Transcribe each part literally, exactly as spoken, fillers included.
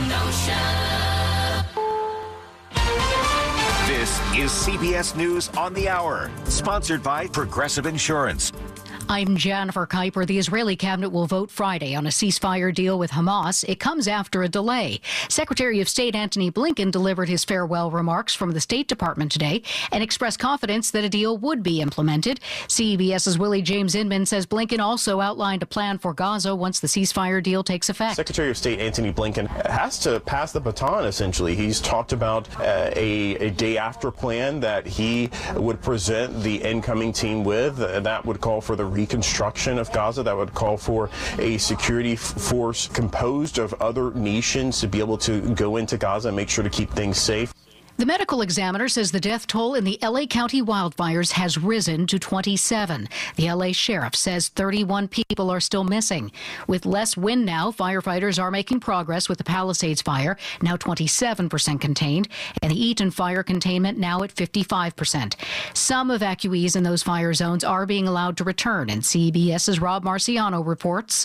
Kenosha. This is C B S News on the Hour, sponsored by Progressive Insurance. I'm Jennifer Kuiper. The Israeli cabinet will vote Friday on a ceasefire deal with Hamas. It comes after a delay. Secretary of State Antony Blinken delivered his farewell remarks from the State Department today and expressed confidence that a deal would be implemented. CBS's Willie James Inman says Blinken also outlined a plan for Gaza once the ceasefire deal takes effect. Secretary of State Antony Blinken has to pass the baton, essentially. He's talked about uh, a, a day-after plan that he would present the incoming team with. Uh, that would call for the reconstruction of Gaza. That would call for a security f- force composed of other nations to be able to go into Gaza and make sure to keep things safe. The medical examiner says the death toll in the L A County wildfires has risen to twenty-seven. The L A sheriff says thirty-one people are still missing. With less wind now, firefighters are making progress with the Palisades fire, now twenty-seven percent contained, and the Eaton fire containment now at fifty-five percent. Some evacuees in those fire zones are being allowed to return, and CBS's Rob Marciano reports.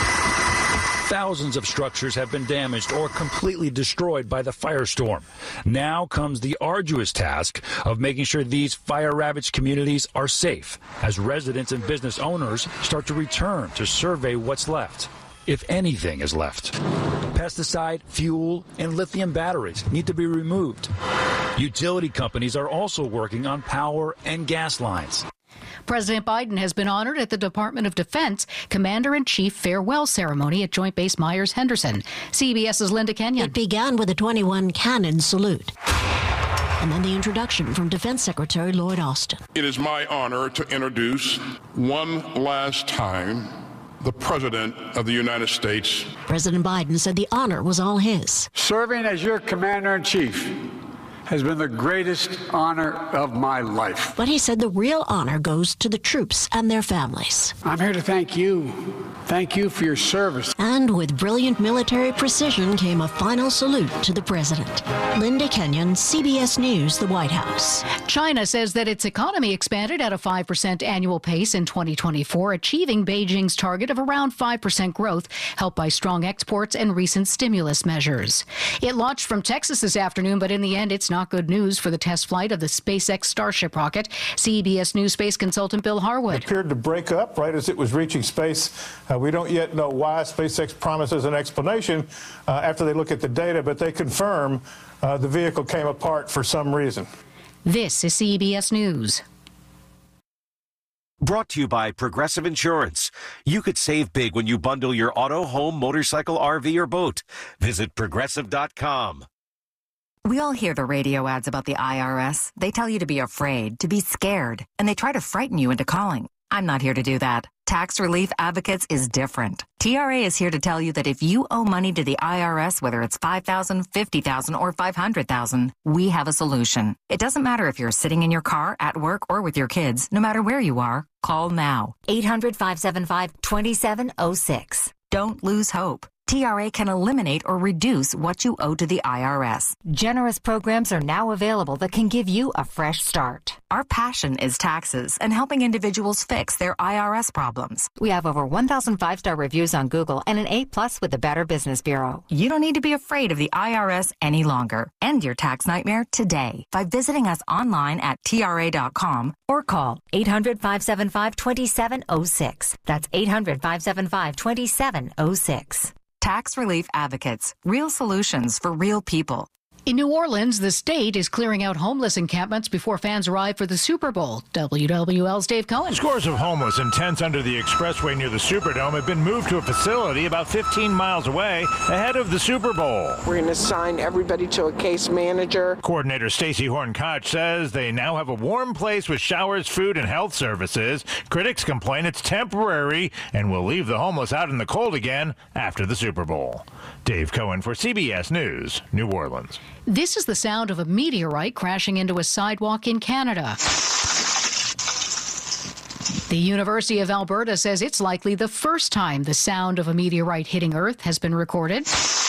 Thousands of structures have been damaged or completely destroyed by the firestorm. Now comes the arduous task of making sure these fire-ravaged communities are safe as residents and business owners start to return to survey what's left, if anything is left. Pesticide, fuel, and lithium batteries need to be removed. Utility companies are also working on power and gas lines. President Biden has been honored at the Department of Defense Commander-in-Chief farewell ceremony at Joint Base Myers-Henderson. CBS's Linda Kenyon. It began with a twenty-one cannon salute, and then the introduction from Defense Secretary Lloyd Austin. It is my honor to introduce one last time the President of the United States. President Biden said the honor was all his. Serving as your Commander-in-Chief has been the greatest honor of my life. But he said the real honor goes to the troops and their families. I'm here to thank you. Thank you for your service. And with brilliant military precision came a final salute to the president. Linda Kenyon, C B S News, the White House. China says that its economy expanded at a five percent annual pace in twenty twenty-four, achieving Beijing's target of around five percent growth, helped by strong exports and recent stimulus measures. It launched from Texas this afternoon, but in the end, it's not good news for the test flight of the SpaceX Starship rocket. C B S News space consultant Bill Harwood. It appeared to break up right as it was reaching space. Uh, we don't yet know why. SpaceX promises an explanation uh, after they look at the data, but they confirm uh, the vehicle came apart for some reason. This is C B S News. Brought to you by Progressive Insurance. You could save big when you bundle your auto, home, motorcycle, R V, or boat. Visit progressive dot com. We all hear the radio ads about the I R S. They tell you to be afraid, to be scared, and they try to frighten you into calling. I'm not here to do that. Tax Relief Advocates is different. T R A is here to tell you that if you owe money to the I R S, whether it's five thousand dollars, fifty thousand dollars, or five hundred thousand dollars, we have a solution. It doesn't matter if you're sitting in your car, at work, or with your kids. No matter where you are, call now. eight hundred, five seven five, two seven zero six. Don't lose hope. T R A can eliminate or reduce what you owe to the I R S. Generous programs are now available that can give you a fresh start. Our passion is taxes and helping individuals fix their I R S problems. We have over one thousand five-star reviews on Google and an A plus with the Better Business Bureau. You don't need to be afraid of the I R S any longer. End your tax nightmare today by visiting us online at T R A dot com or call eight hundred, five seven five, two seven zero six. That's eight hundred, five seven five, two seven zero six. Tax Relief Advocates. Real solutions for real people. In New Orleans, the state is clearing out homeless encampments before fans arrive for the Super Bowl. W W L's Dave Cohen. Scores of homeless in tents under the expressway near the Superdome have been moved to a facility about fifteen miles away ahead of the Super Bowl. We're going to assign everybody to a case manager. Coordinator Stacy Horn-Koch says they now have a warm place with showers, food, and health services. Critics complain it's temporary and will leave the homeless out in the cold again after the Super Bowl. Dave Cohen for C B S News, New Orleans. This is the sound of a meteorite crashing into a sidewalk in Canada. The University of Alberta says it's likely the first time the sound of a meteorite hitting Earth has been recorded.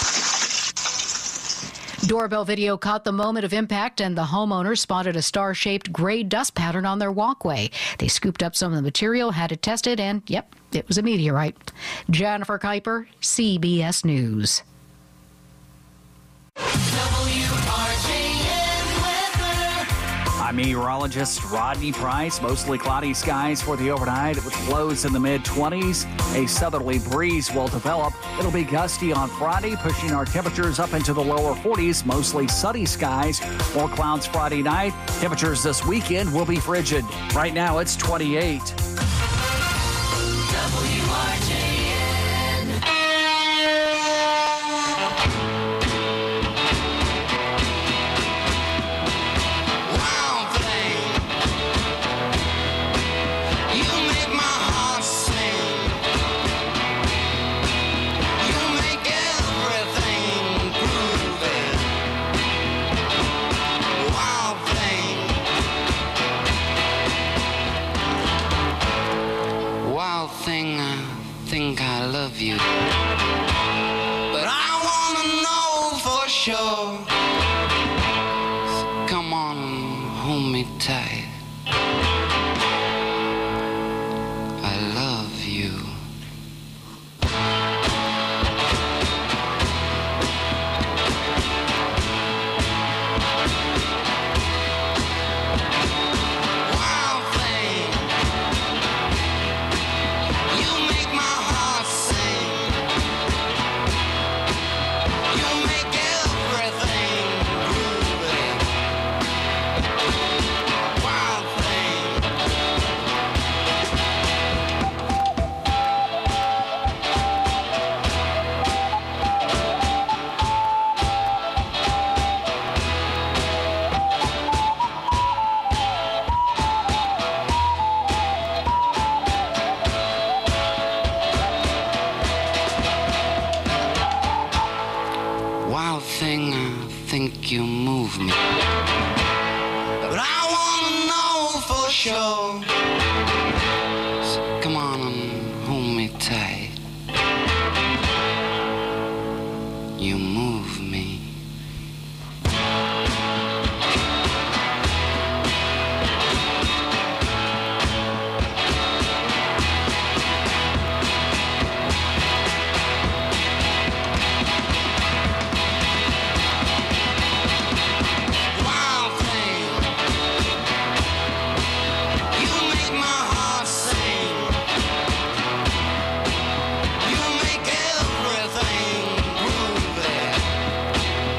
Doorbell video caught the moment of impact, and the homeowner spotted a star-shaped gray dust pattern on their walkway. They scooped up some of the material, had it tested, and, yep, it was a meteorite. Jennifer Kuiper, C B S News. I'm meteorologist Rodney Price. Mostly cloudy skies for the overnight with lows in the mid-twenties. A southerly breeze will develop. It'll be gusty on Friday, pushing our temperatures up into the lower forties. Mostly sunny skies. More clouds Friday night. Temperatures this weekend will be frigid. Right now, it's twenty-eight. W R J N. Wild thing, you make my heart sing. You make everything groovy. Wild thing, wild thing. I think I love you, but I wanna know for sure. So come on and hold me tight. I love you. Wild thing, you make my heart sing. You make everything groovy. Wild thing. Wild thing, I think you move me, but I wanna know for sure. So come on and hold me tight. You move me. Wild thing, you make my heart sing. You make everything groovy.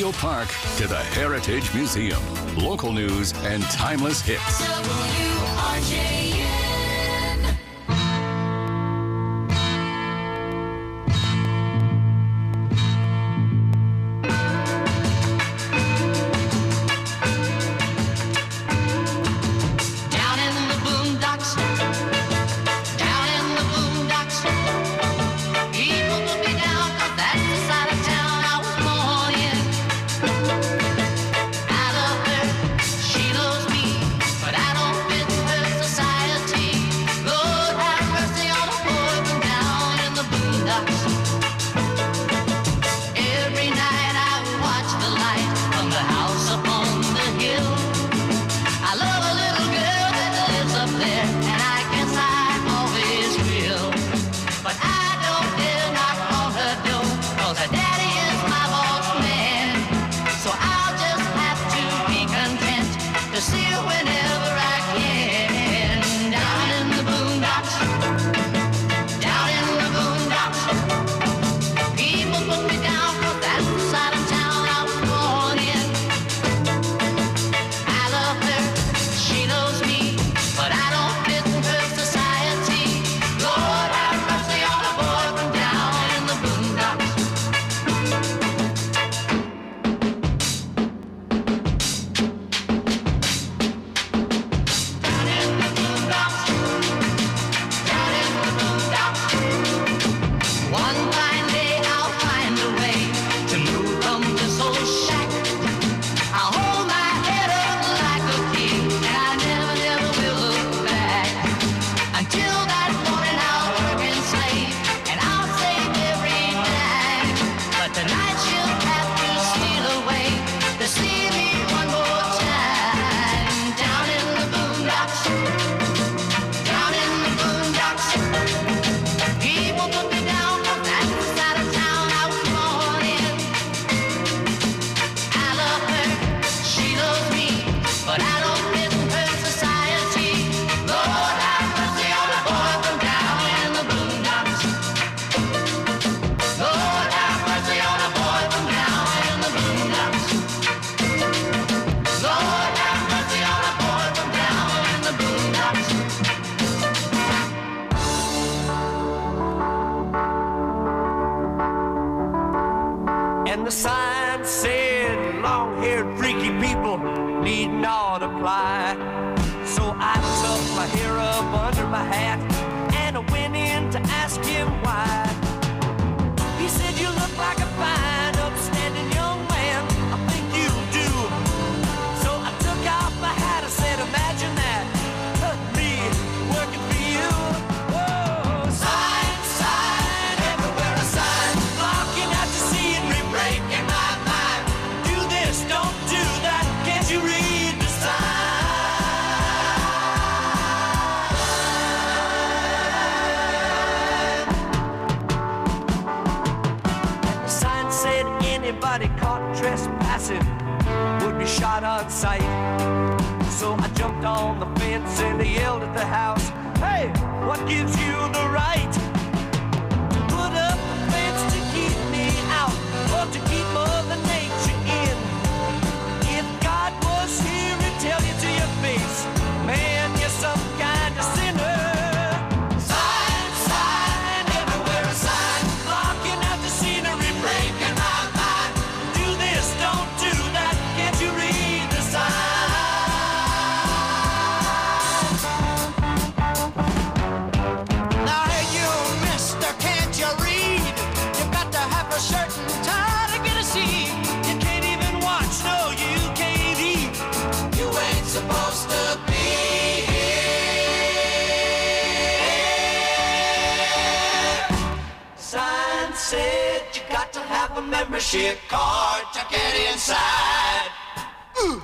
Memorial Park to the Heritage Museum. Local news and timeless hits. W R J N. And the sign said, long-haired freaky people need not apply. So I tucked my hair up under my hat and I went in to ask him why. He said, you look like a fine, upstanding young man. I think you do. So I took off my hat and said, imagine that, me working for you. Whoa, sign, sign, everywhere a sign, blocking out to see and re-breaking my mind. Do this, don't do that, can't you read the sign? The sign said anybody caught trespassing would be shot on sight. So I jumped on the fence and I yelled at the house, hey, what gives you the right to put up a fence to keep me out or to keep Mother Nature in? If God was here, he'd tell you to your face, man, you're some kind of sinner. Sign, sign, everywhere a sign, blocking out the scenery, breaking my mind. Do this, don't do that, can't you read the sign? Now hey you, mister, can't you read? You've got to have a certain time to get a seat. You can't even watch, no, you can't eat. You ain't supposed to be here. Sign said you got to have a membership card to get inside. Ooh.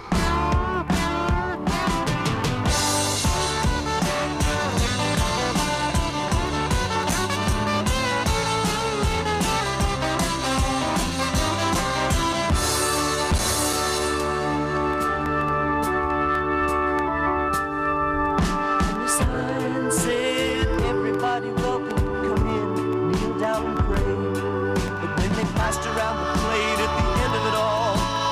And the sign said, everybody welcome, come in, kneel down and pray. But when they passed around the plate at the end of it all,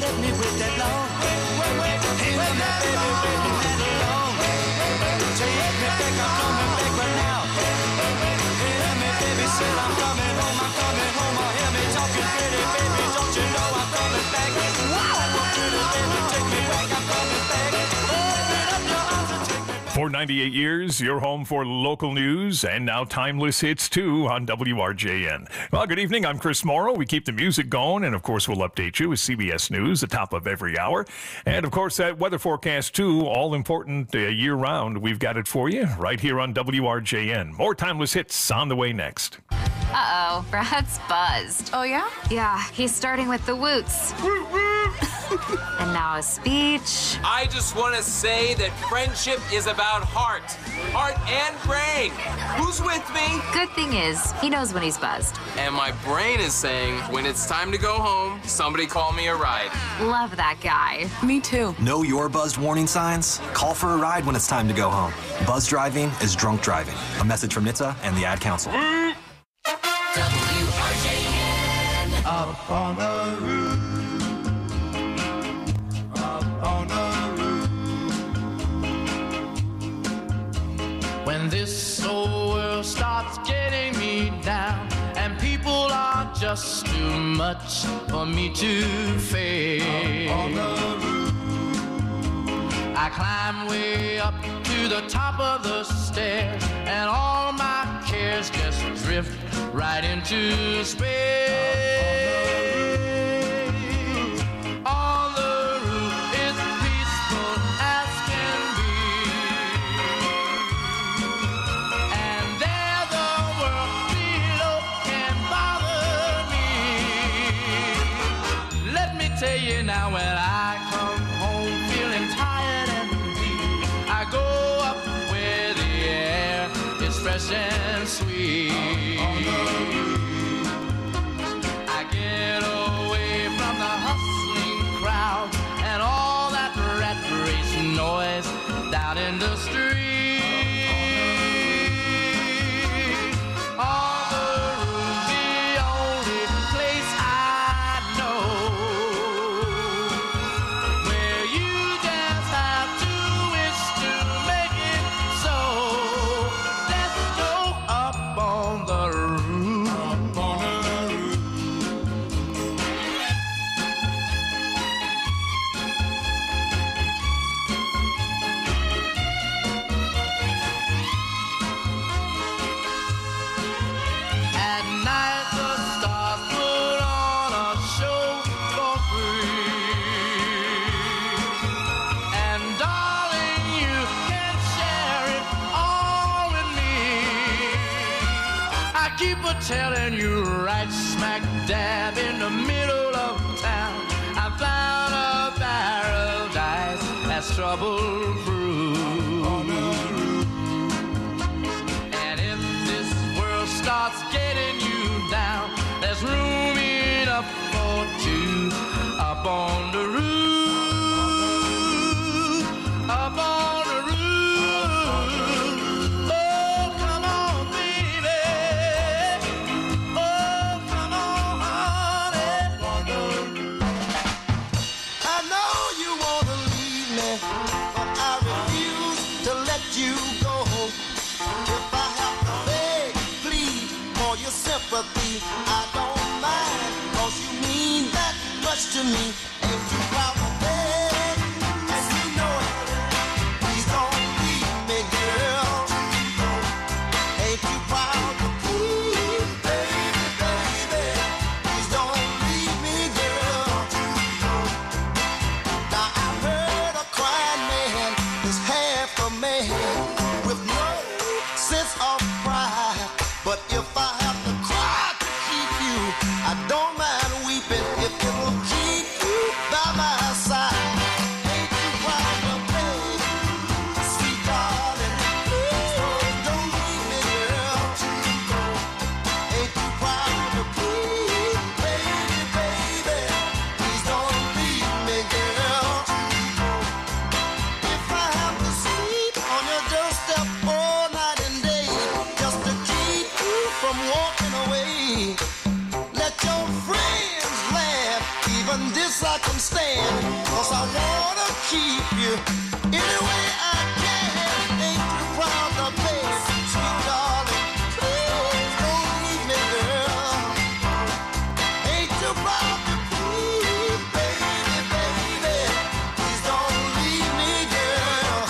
hit me with that long. Wait, wait, hit me, baby, baby, that long. Say hit me back, I'm coming back right now. Hit me, baby, said I'm coming home, I'm coming home. Oh, hear me talking pretty, baby, don't you know I'm coming back? Wow, pretty, baby, take me back, I'm coming back. Open up your arms and take me back. For ninety-eight years, your home for local news and now timeless hits too on W R J N. Well, good evening. I'm Chris Morrow. We keep the music going, and of course, we'll update you with C B S News, the top of every hour. And of course, that weather forecast too, all important uh, year round. We've got it for you right here on W R J N. More timeless hits on the way next. Uh-oh, Brad's buzzed. Oh, yeah? Yeah, he's starting with the woots. And now a speech. I just want to say that friendship is about heart. Heart and brain. Who's with me? Good thing is, he knows when he's buzzed. And my brain is saying, when it's time to go home, somebody call me a ride. Love that guy. Me too. Know your buzzed warning signs? Call for a ride when it's time to go home. Buzz driving is drunk driving. A message from N H T S A and the Ad Council. W R J N. Up on the roof. Up on the roof. When this old world starts getting me down and people are just too much for me to face, up on the roof. I climb way up to the top of the stairs and all my cares just drift right into space. On the roof, it's peaceful as can be, and there the world below can bother me. Let me tell you now, when I come home feeling tired and weak, I go up where the air is fresh and sweet. I get away from the hustling crowd and all that rat race noise down in the street. On the roof, the only place I know where you just have to wish to make it so. Let's go up on the roof. Up on the roof. At night the stars put on a show for free, and darling, you can share it all with me. I keep a telling you, right smack dab in the middle of town, I found a paradise that's trouble proof. And if this world starts getting you down, there's room enough for two up on the roof. Up on the roof. Oh, come on, baby. Oh, come on, honey. I know you want to leave me, but I refuse to let you go. If I have to beg, plead for your sympathy, I don't mind, 'cause you mean that much to me. Ain't you proud to beg? And you know it. Please don't leave me, girl. Ain't you proud to plead, baby, baby? Please don't leave me, girl. Now I've heard a crying man is half a man with no sense of pride. But if I have to cry to keep you, I don't mind weeping if it will keep you this I can stand, 'cause I wanna keep you any way I can. Ain't too proud to pay, sweet darling, please don't leave me, girl. Ain't too proud to please, baby, baby, please don't leave me, girl.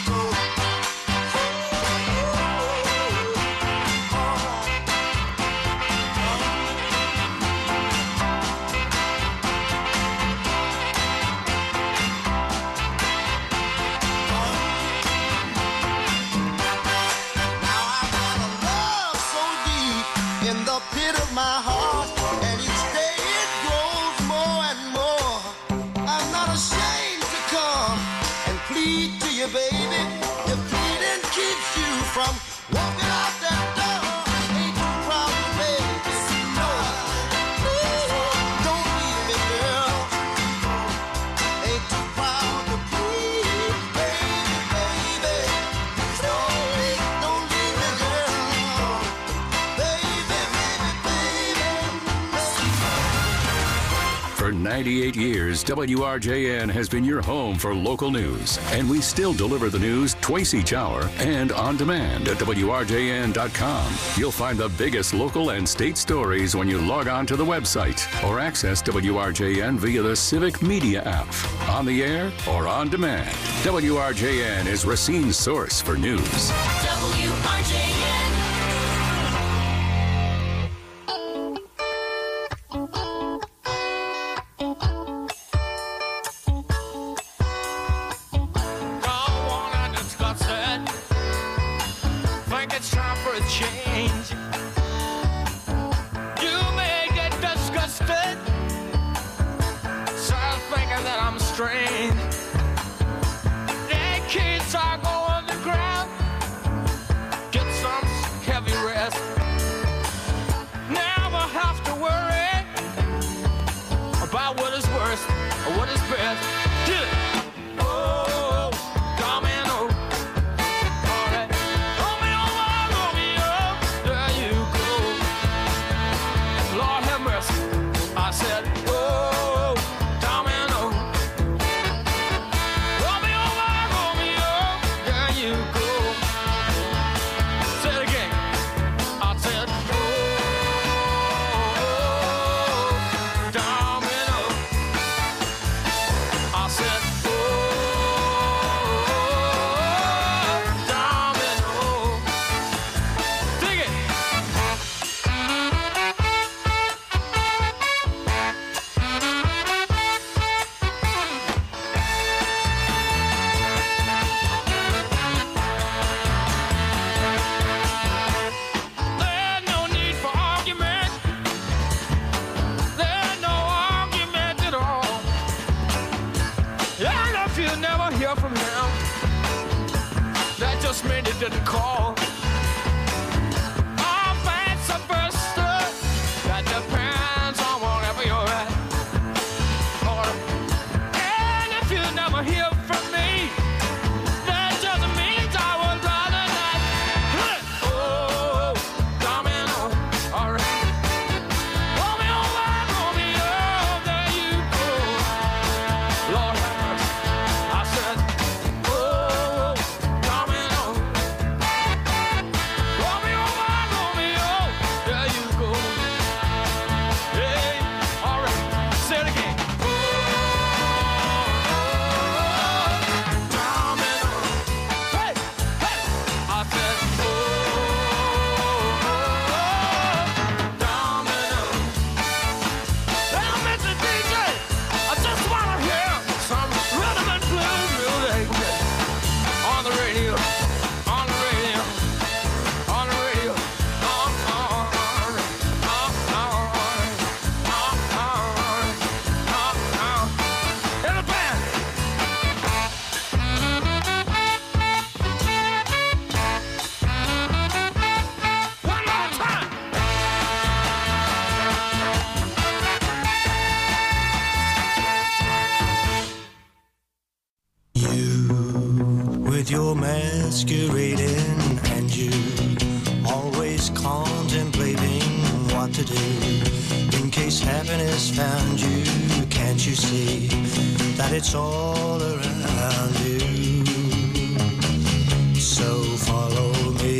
In the pit of my heart, and each day it grows more and more. I'm not ashamed to come and plead to you, baby. If pleading keeps you from walking out that door, ain't too proud to baby. No, please don't leave me, girl. Ain't too proud to please, baby, baby. Don't leave, don't leave me, girl. For ninety-eight years, W R J N has been your home for local news, and we still deliver the news twice each hour and on demand at W R J N dot com. You'll find the biggest local and state stories when you log on to the website or access W R J N via the Civic Media app, on the air or on demand. W R J N is Racine's source for news. W R J N. Don't wanna discuss it. Think it's time for a change. You may get disgusted. Start thinking that I'm strange. Their kids are going to ground. Get some heavy rest. Never have to worry about what is worst or what is best. Get it. Oh, domino. All right. Romeo, Romeo, there you go. Lord have mercy. I said, oh, domino. Romeo, Romeo, there you go. Say it again. I said, oh, domino. I said, oh, domino. Dig it. There's no need for argument. There's no argument at all. And if you never hear from him, that just means he didn't call. Or vice versa. That depends on whatever you're at. Or, and if you never hear from me, that just means I would rather not. Oh, domino. All right. Romeo, Romeo, there you go. Lord have mercy. I said, oh, domino. Romeo, Romeo, there you go. Hey, all right. Say it again. Oh, domino. Hey, hey. I said, oh, domino. Hey, Mister D J, I just want to hear some rhythm and blues music on the radio, on the radio, on the radio. On, on, on, on, on, on, on, on. In the band. One more time. With your masquerading and you always contemplating what to do in case happiness found you. Can Can't you see that it's all around you? So follow me.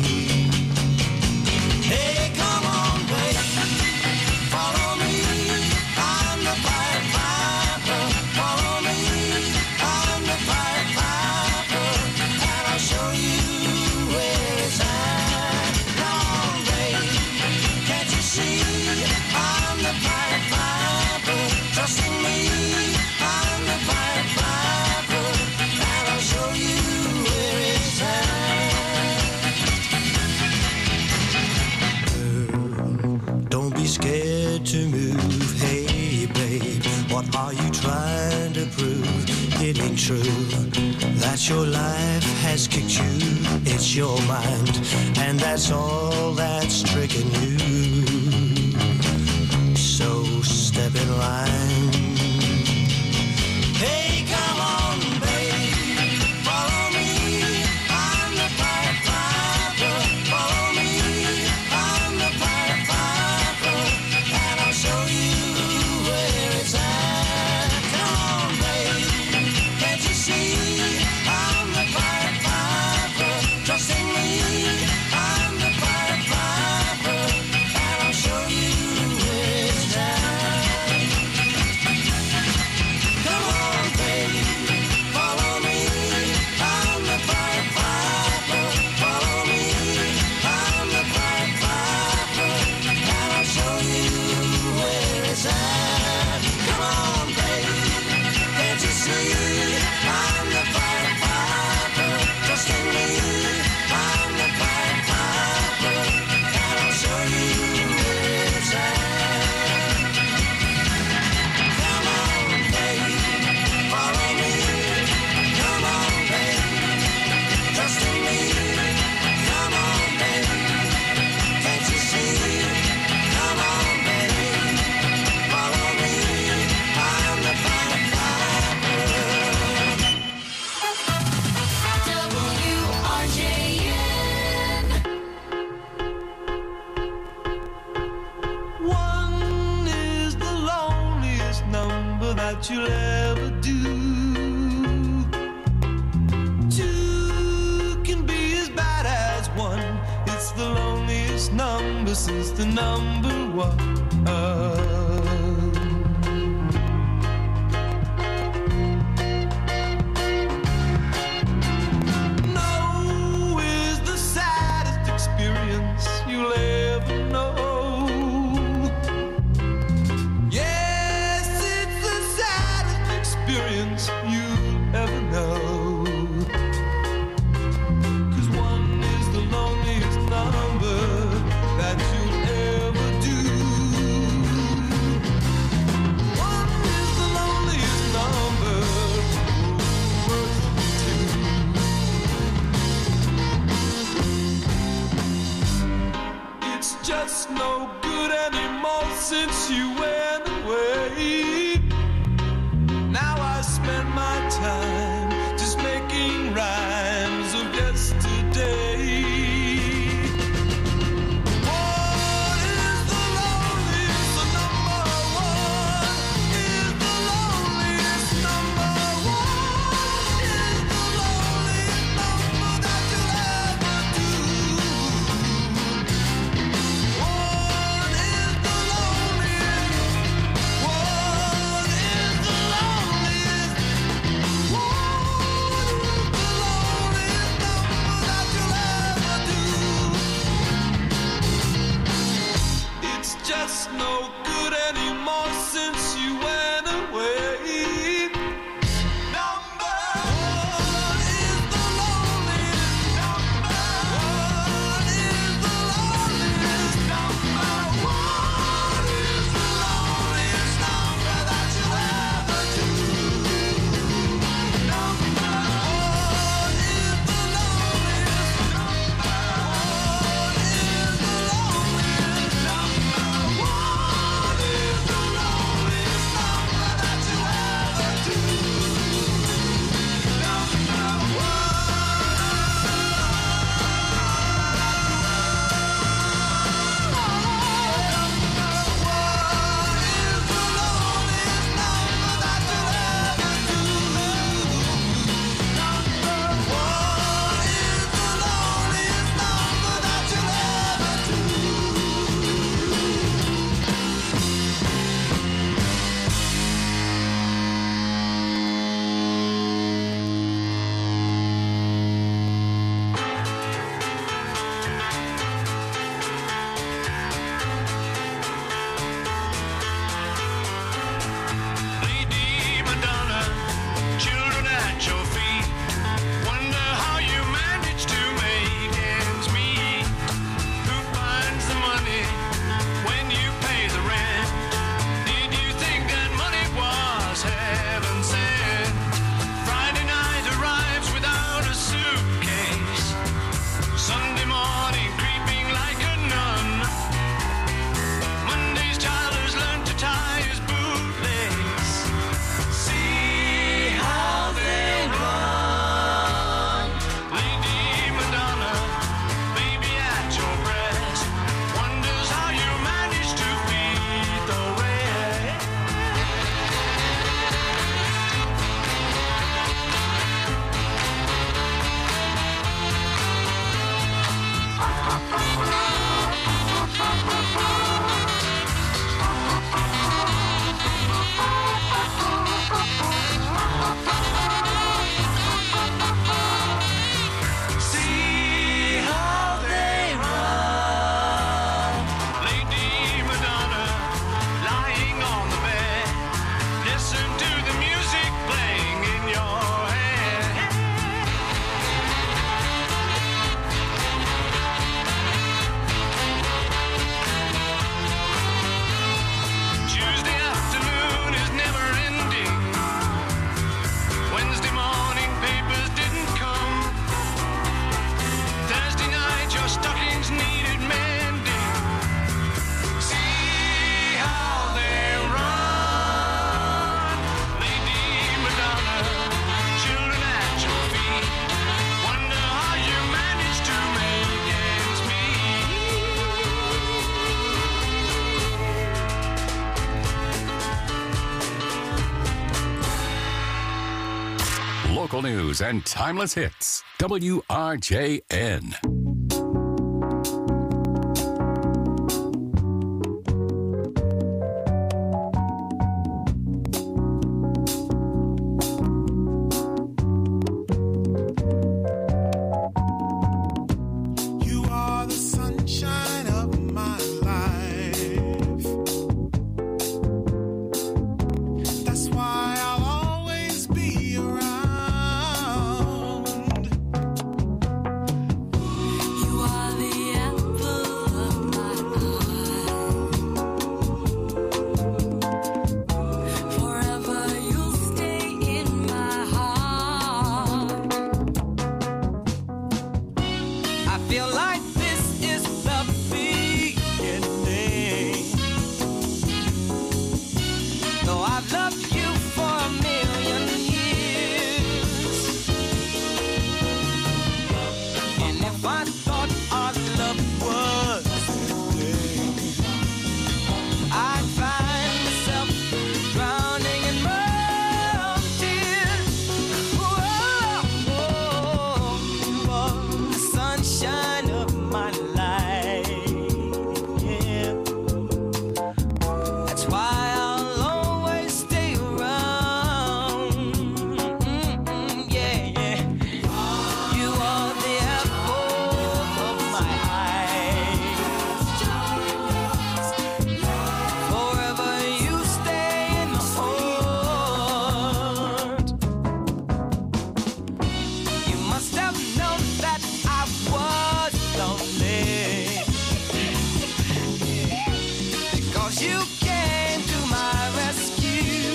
Hey, come on, baby, follow me. I'm the Pied Piper. Follow me. I'm the Pied Piper, and I'll show you where it's at. Come on, baby, can't you see? I'm the Pied Piper. Trust in me. I'm the Pied Piper, and I'll show you where it's at. Don't be scared to move. Hey, babe, what are you trying to prove? It ain't true that your life has kicked you. It's your mind, and that's all that's tricking you. So step in line. Hey, come on, babe, follow me. I'm the Pied Piper. Follow me. I'm the Pied Piper, and I'll show you where it's at. Come on, babe, can't you see? I'm the Pied Piper. Trust in me. I'm the Pied Piper, and I'll show you where it's at. Come on, baby, follow me. I'm the Pied Piper. Follow me. I'm the Pied Piper, and I'll show you where it's at. Come on, baby, can't you see? I'm the Pied Piper. Trust in me. I'm the Pied Piper, and I'll show you where it's at. Come on, baby, follow me. Come on, baby, trust in me. Come on, baby, can't you see? Come on, baby, follow me. I'm the Pied Piper. W R J N. One is the loneliest number that you'll ever do. Two can be as bad as one. It's the loneliest number since the number one. No is the saddest experience you'll ever know. Yes, it's the saddest experience you'll ever know. 'Cause one is the loneliest number that you'll ever do. One is the loneliest number, worth two. It's just no good anymore since you went away. Now I spend my time just making rhymes of yesterday. One is the loneliest number. One is the loneliest number. One is the loneliest number that you'll ever do. One is the loneliest listen to the music playing in your head. Tuesday afternoon is never ending. Wednesday morning papers didn't come. Thursday night your stockings needed mending. See how they run. Lady Madonna, children at your feet. Wonder how you managed to make ends Local news and timeless hits. W R J N. You are the sunshine of my life. That's why I'll always be around. You are the apple of my eye. Forever you'll stay in my heart. I feel like this is the beginning. Though I've loved you for a million years. And if I thought our love was ending, I'd find myself drowning in my own tears. Whoa, whoa, you are the sunshine of my life. Yeah. That's why I'll always stay around. Mm-mm, yeah, yeah. You are the apple of my eye. Forever you stay in my heart. You must have known that I was lonely. Because you came to my rescue.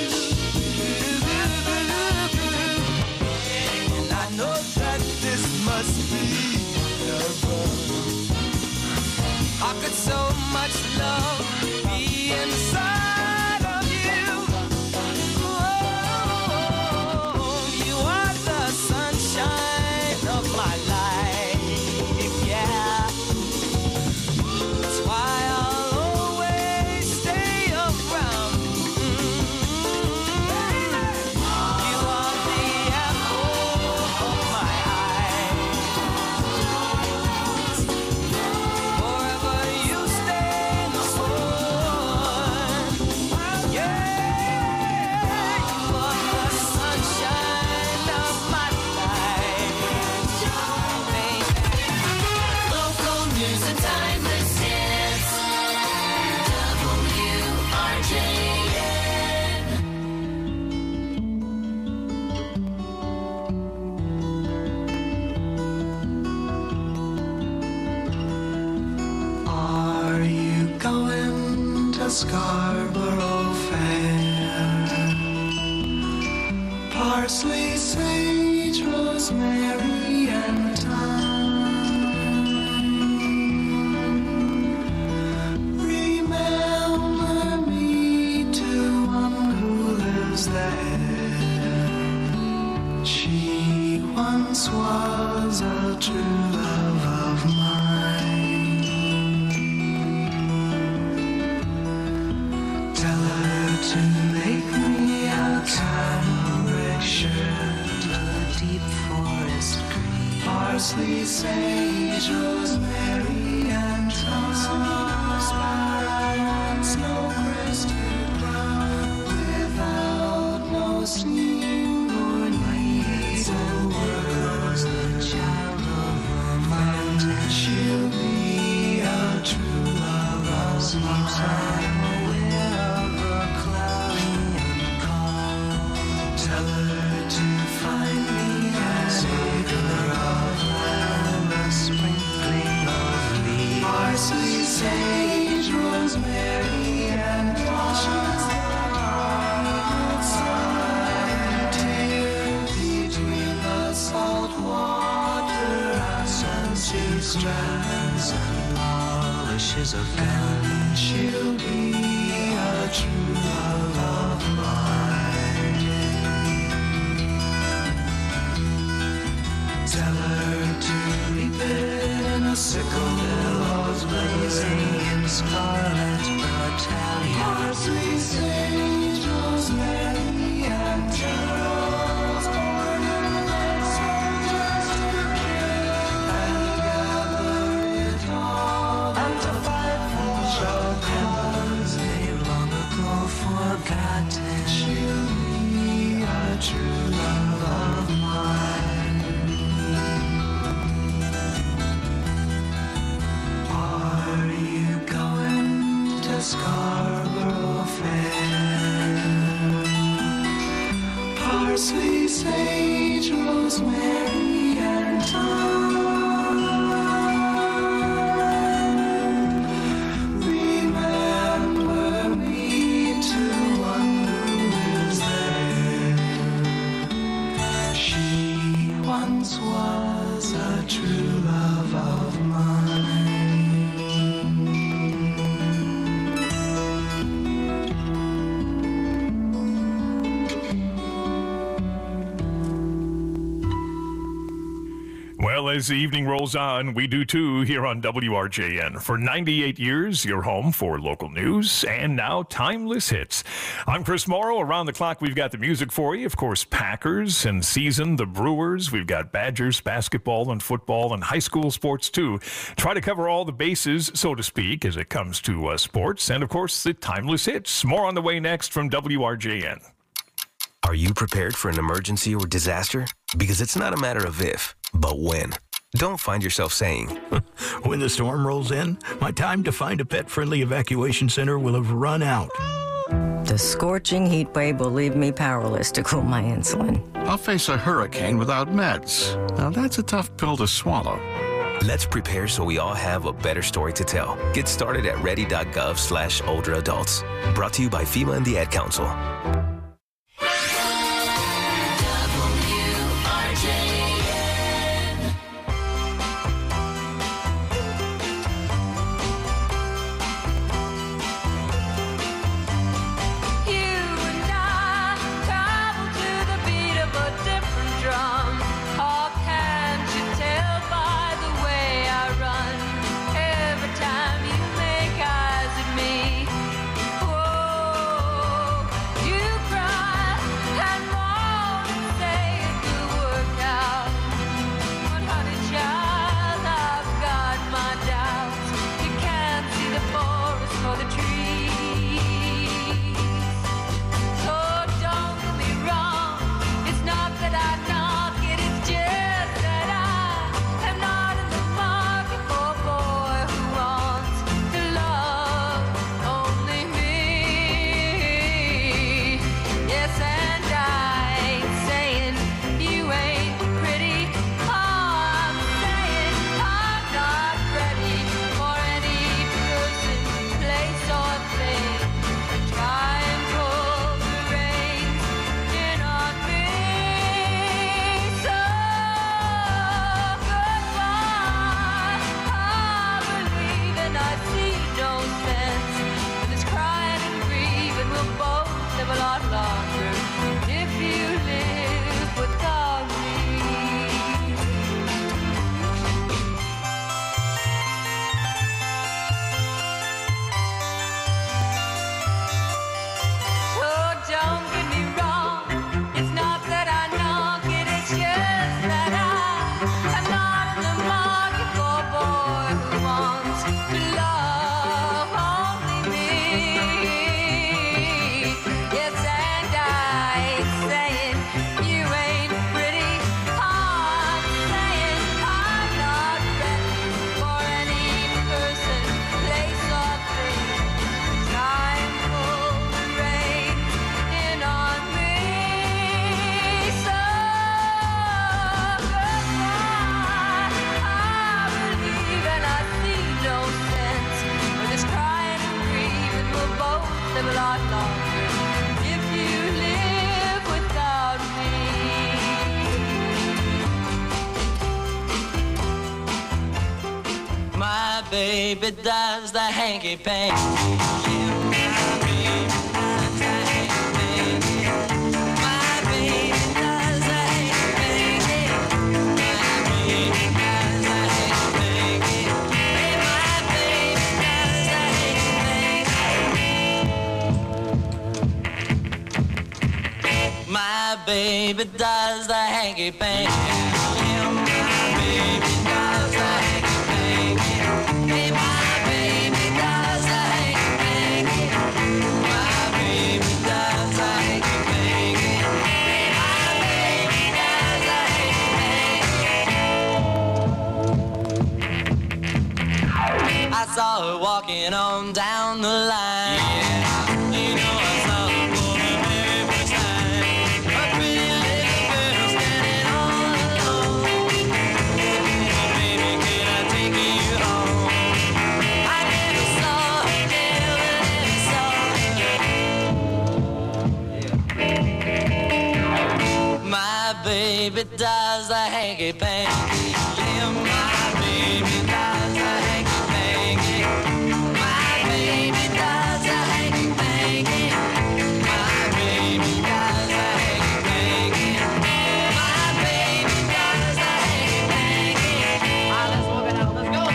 And I know that this must be heaven. How could so much love be inside of you? Oh, you are the sunshine of my life, yeah. That's why I'll always stay around. You are the apple of my eye. Forever you stay in my heart. Yeah, you are the sunshine of my life. Local news and timeless hits. W R J N. Are you going to Scarborough Fair? Parsley, sage, rosemary, and thyme. Remember me to one who lives there. She once was a true love of mine. Tell her to make me a cambric shirt, a deep forest green, parsley, sage, rosemary, and thyme. Snow-crested brown, without no seam or needle work. The child of a mountain, she'll be a true love of mine. I'm aware of a cloudy and calm Tell her to find me a savor of lamb, a sprinkling of leaves, parsley, sage, rosemary, and thyme. Between the salt water, and strands and polishes of gun, she'll be a true love of mine. Tell her to reap it in a sickle, billows blazing in scarlet battalion. Parsley, sage, rosemary, and geraniums, ornament soldiers to kill, and gather it all and to fight for a cause they long ago forgotten. She'll be a true love of mine. Are you going to Scarborough Fair? Parsley, sage, rosemary, and thyme. Remember me to one who is there. She once was a true love of mine. Well, as the evening rolls on, we do too here on W R J N. For ninety-eight years, your home for local news and now timeless hits. I'm Chris Morrow. Around the clock, we've got the music for you. Of course, Packers and season, the Brewers. We've got Badgers, basketball and football and high school sports too. Try to cover all the bases, so to speak, as it comes to uh, sports. And of course, the timeless hits. More on the way next from W R J N. Are you prepared for an emergency or disaster? Because it's not a matter of if, but when. Don't find yourself saying, when the storm rolls in, my time to find a pet-friendly evacuation center will have run out. The scorching heat wave will leave me powerless to cool my insulin. I'll face a hurricane without meds. Now that's a tough pill to swallow. Let's prepare so we all have a better story to tell. Get started at ready.gov slash older adults. Brought to you by FEMA and the Ad Council. You baby does the hanky panky. Yeah, my baby does the hanky panky. My baby does the hanky panky. My baby does the hanky panky. Hey, my baby does the hanky panky. My baby does the hanky panky. Yeah, my baby does the hanky panky. Hey, my baby does the hanky panky. My baby does the hanky panky. Hey, my baby does the hanky panky. I saw her walking on down the line. Yeah, you know I saw her for the very first time. A pretty little girl standing all alone. Hey, baby, can I take you home? I never saw her, never, never saw her. My baby does the hanky panky. Yeah, my baby does the hanky panky. My baby does the hanky panky. My baby does the hanky panky. My baby does the hanky panky. All right, let's walk it out. Let's go.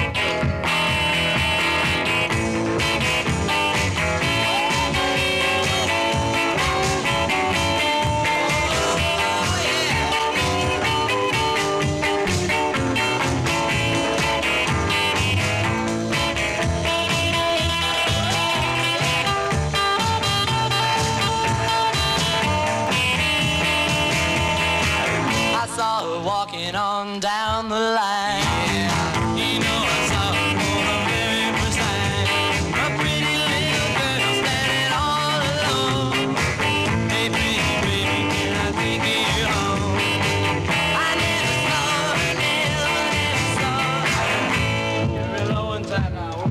I saw her walking on down the line. Yeah, you know I saw her for the very first time. A pretty little girl standing all alone. Hey, pretty baby, can I take you home? I never saw her, never, never saw her. Get real low inside now.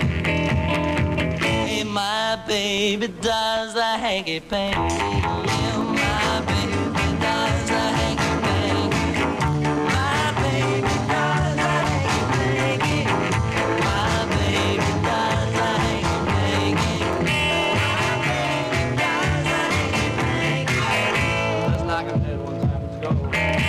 Hey, my baby does the hanky panky. Yeah, my baby does the hanky panky. My baby does the hanky panky. My baby does the hanky panky. My baby does the hanky panky. Let's knock him dead one time. Let's go.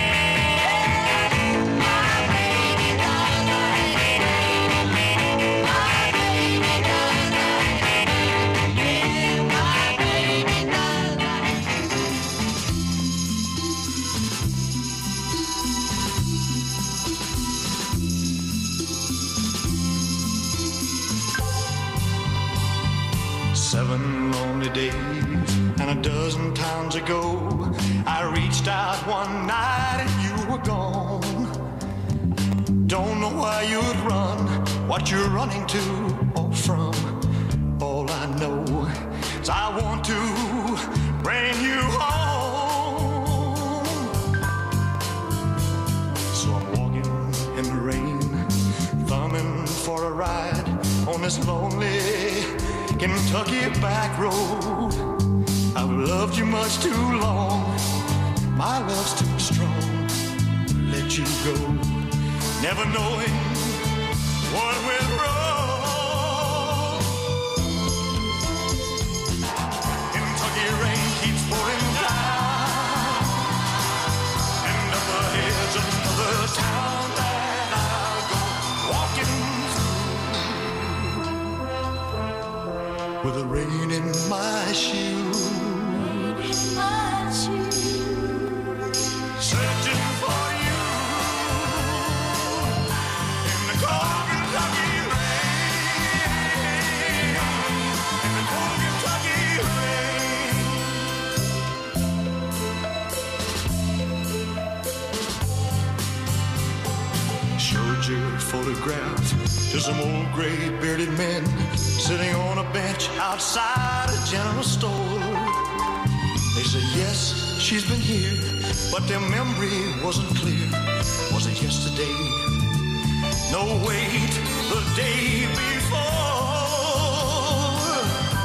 My baby does the hanky panky. My baby does the hanky panky. Yeah, my baby does the hanky panky. Seven lonely days and a dozen times ago, I reached out one night and you were gone. Don't know why you'd run, what you're running to or from. All I know is I want to bring you home. So I'm walking in the rain, thumbing for a ride on this lonely Kentucky back road. I've loved you much too long. My love's too strong to let you go. Never knowing what went wrong. Kentucky rain keeps pouring down, and up ahead's another town that I'll go walking through with the rain in my shoes. Searching for you in the cold Kentucky rain, in the cold Kentucky rain. Showed your photographs to some old gray bearded men sitting on a bench outside a general store. They said, yes, she's been here, but their memory wasn't clear. Was it yesterday? No, wait, the day before.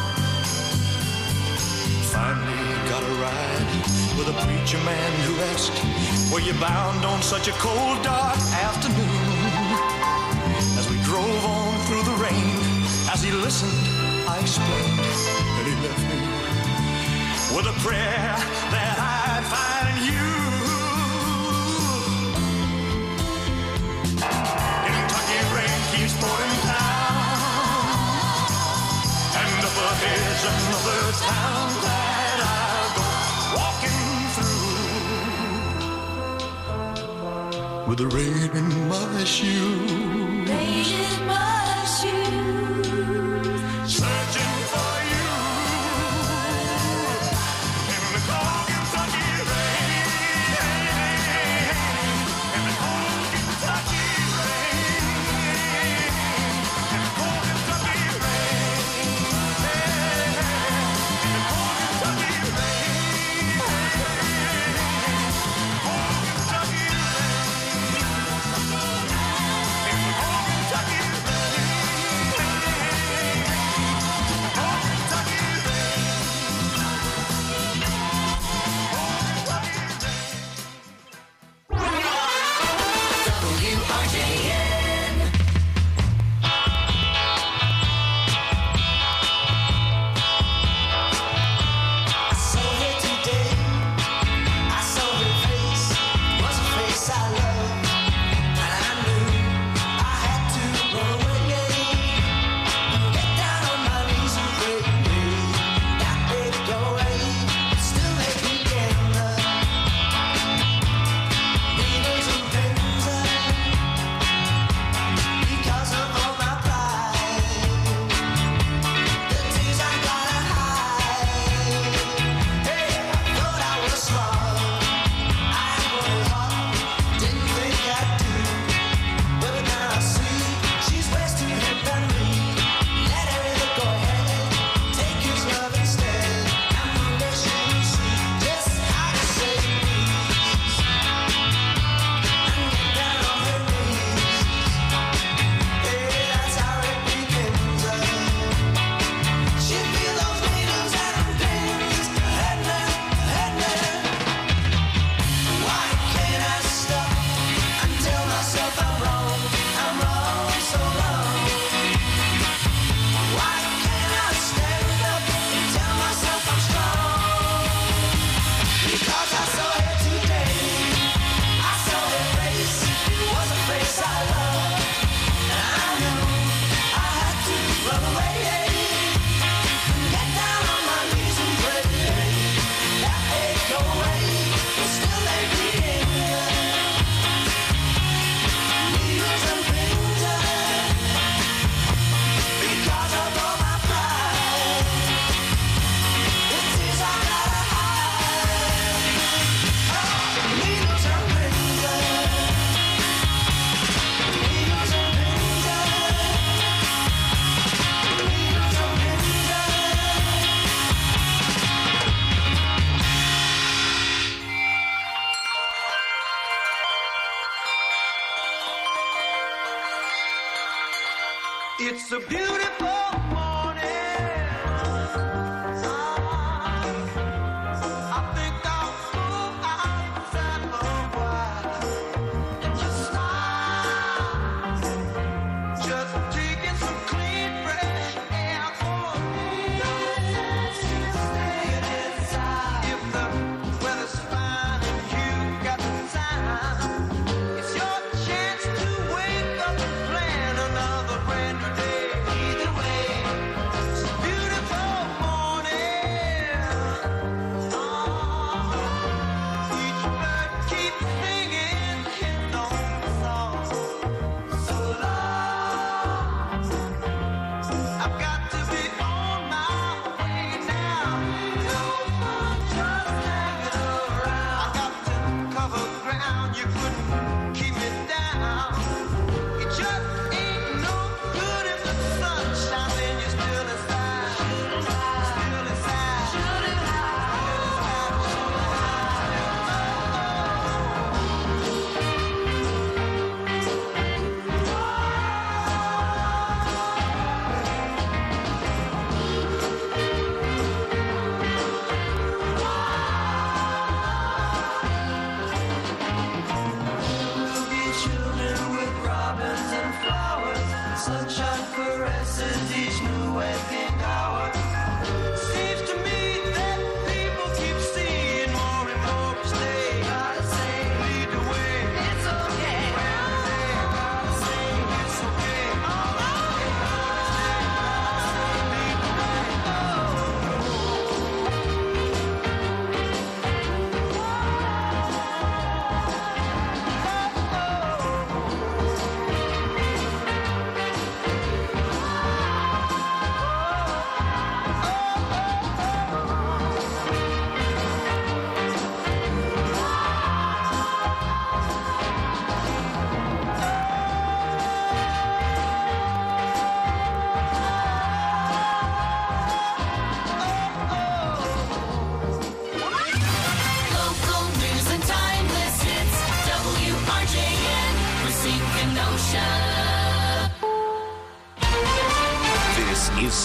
Finally got a ride with a preacher man who asked, were you bound on such a cold, dark afternoon? As we drove on rain. As he listened, I explained that he left me with a prayer that I'd find you. Kentucky rain keeps pouring down, and up ahead's another town that I'll go walking through with the rain in my shoes. Rain in my shoes. Searching for you in the cold Kentucky rain. In the cold Kentucky rain. In the cold Kentucky rain. In the cold Kentucky rain. Cold Kentucky It's a beautiful morning. I think I'll go outside for a while and just smile. Just taking some clean, fresh air for me. Staying inside. If the weather's fine and you got the time, it's your chance to wake up and plan another brand new day. Either way.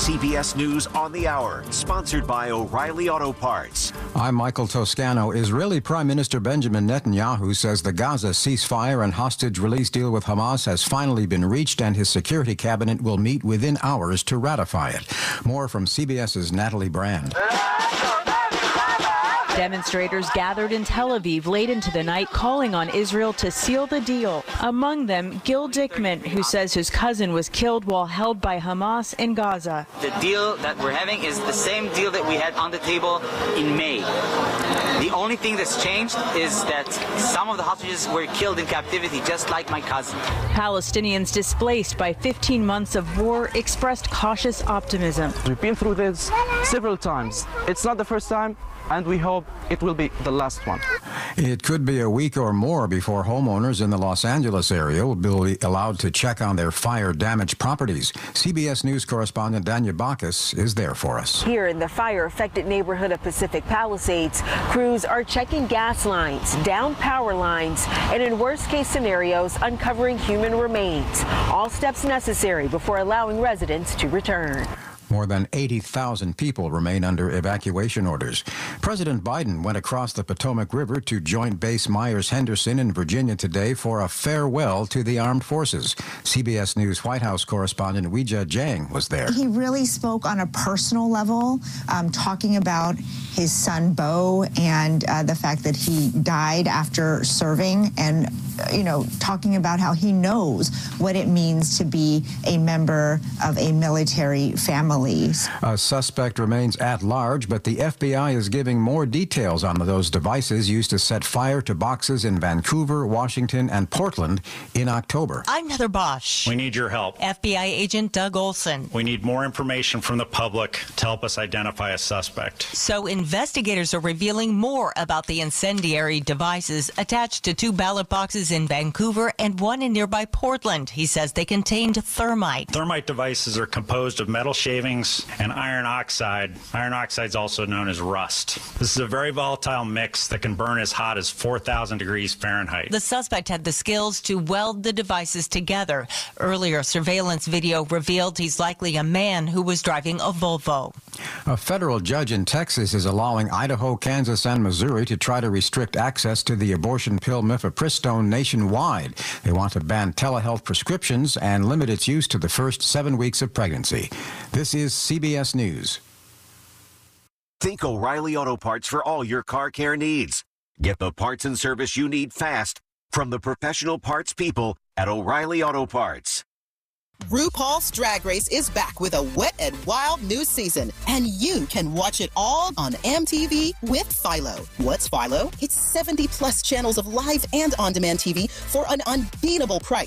C B S News on the Hour, sponsored by O'Reilly Auto Parts. I'm Michael Toscano. Israeli Prime Minister Benjamin Netanyahu says the Gaza ceasefire and hostage release deal with Hamas has finally been reached, and his security cabinet will meet within hours to ratify it. More from CBS's Natalie Brand. Demonstrators gathered in Tel Aviv late into the night calling on Israel to seal the deal. Among them, Gil Dickman, who says his cousin was killed while held by Hamas in Gaza. The deal that we're having is the same deal that we had on the table in May. The only thing that's changed is that some of the hostages were killed in captivity, just like my cousin. Palestinians displaced by fifteen months of war expressed cautious optimism. We've been through this several times. It's not the first time, and we hope it will be the last one. It could be a week or more before homeowners in the Los Angeles area will be allowed to check on their fire-damaged properties. C B S News correspondent Danya Bacchus is there for us. Here in the fire-affected neighborhood of Pacific Palisades, crews are checking gas lines, down power lines, and in worst-case scenarios, uncovering human remains. All steps necessary before allowing residents to return. More than eighty thousand people remain under evacuation orders. President Biden went across the Potomac River to Joint Base Myers-Henderson in Virginia today for a farewell to the armed forces. C B S News White House correspondent Weijia Jiang was there. He really spoke on a personal level, um, talking about his son, Bo, and uh, the fact that he died after serving, and, uh, you know, talking about how he knows what it means to be a member of a military family. A suspect remains at large, but the F B I is giving more details on those devices used to set fire to boxes in Vancouver, Washington, and Portland in October. I'm Heather Bosch. We need your help. F B I agent Doug Olson. We need more information from the public to help us identify a suspect. So investigators are revealing more about the incendiary devices attached to two ballot boxes in Vancouver and one in nearby Portland. He says they contained thermite. Thermite devices are composed of metal shavings and iron oxide. Iron oxide is also known as rust. This is a very volatile mix that can burn as hot as four thousand degrees Fahrenheit. The suspect had the skills to weld the devices together. Earlier surveillance video revealed he's likely a man who was driving a Volvo. A federal judge in Texas is allowing Idaho, Kansas, and Missouri to try to restrict access to the abortion pill mifepristone nationwide. They want to ban telehealth prescriptions and limit its use to the first seven weeks of pregnancy. This is C B S News. Think O'Reilly Auto Parts for all your car care needs. Get the parts and service you need fast from the professional parts people at O'Reilly Auto Parts. RuPaul's Drag Race is back with a wet and wild new season, and you can watch it all on M T V with Philo. What's Philo? It's seventy plus channels of live and on-demand T V for an unbeatable price.